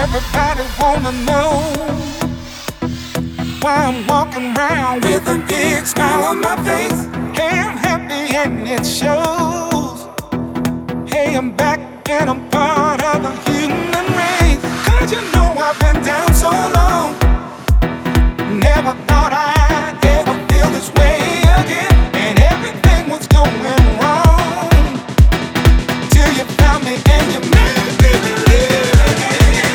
Everybody wanna know why I'm walking around with a big smile on my face. Hey, I'm happy and it shows. Hey, I'm back and I'm part of the human race. 'Cause you know I've been down so long. Never thought I'd ever feel this way again. And everything was going wrong till you found me and you made me believe again.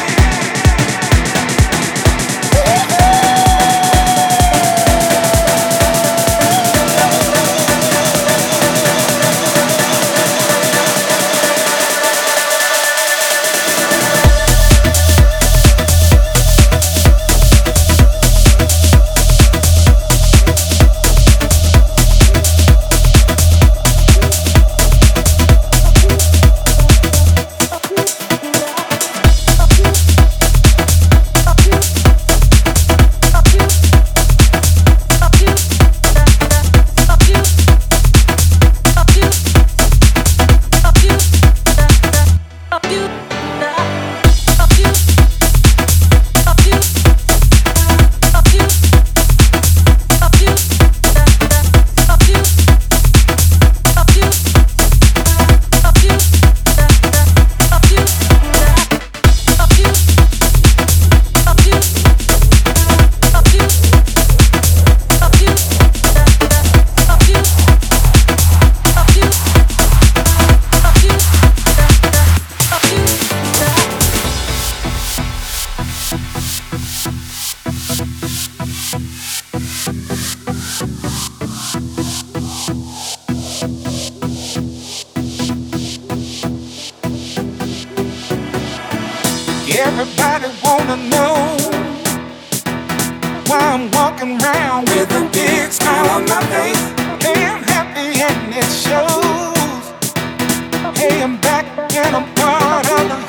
Everybody wanna know why I'm walking around with a big smile on my face. Hey, I'm happy and it shows. Hey, I'm back and I'm part of the